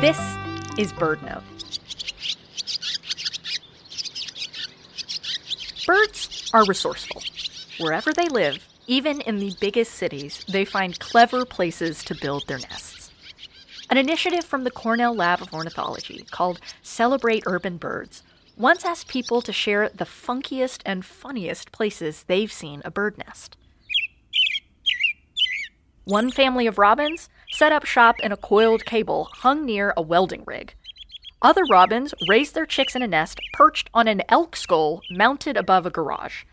This is BirdNote. Birds are resourceful. Wherever they live, even in the biggest cities, they find clever places to build their nests. An initiative from the Cornell Lab of Ornithology called Celebrate Urban Birds once asked people to share the funkiest and funniest places they've seen a bird nest. One family of robins set up shop in a coiled cable hung near a welding rig. Other robins raised their chicks in a nest perched on an elk skull mounted above a garage.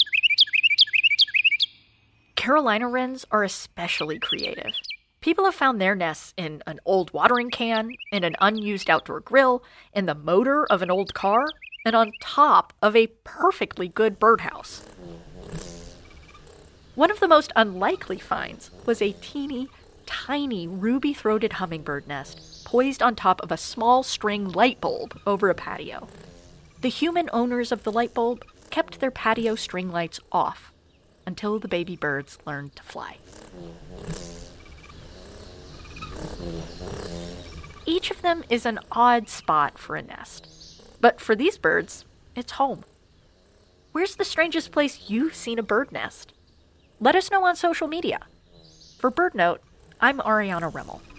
Carolina wrens are especially creative. People have found their nests in an old watering can, in an unused outdoor grill, in the motor of an old car, and on top of a perfectly good birdhouse. One of the most unlikely finds was a teeny, tiny ruby-throated hummingbird nest poised on top of a small string light bulb over a patio. The human owners of the light bulb kept their patio string lights off until the baby birds learned to fly. Each of them is an odd spot for a nest, but for these birds, it's home. Where's the strangest place you've seen a bird nest? Let us know on social media. For BirdNote, I'm Ariana Remmel.